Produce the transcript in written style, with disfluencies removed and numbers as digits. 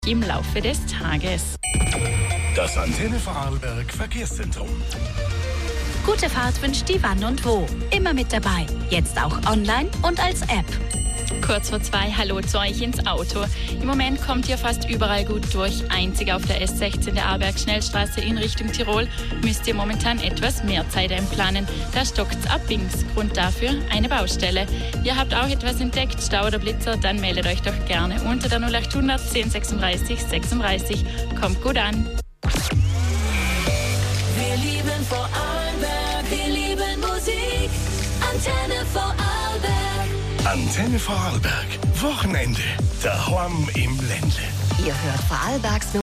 im Laufe des Tages. Das Antenne Vorarlberg Verkehrszentrum. Gute Fahrt wünscht die Wann und Wo. Immer mit dabei. Jetzt auch online und als App. Kurz vor 2, hallo zu euch ins Auto. Im Moment kommt ihr fast überall gut durch. Einzig auf der S16 der Arlberg-Schnellstraße in Richtung Tirol müsst ihr momentan etwas mehr Zeit einplanen. Da stockt's ab links. Grund dafür eine Baustelle. Ihr habt auch etwas entdeckt, Stau oder Blitzer, dann meldet euch doch gerne unter der 0800 10 36 36. Kommt gut an. Wir lieben Vorarlberg, wir lieben Musik. Antenne Vorarlberg. Antenne Vorarlberg. Wochenende. Daheim im Ländle. Ihr hört Vorarlbergs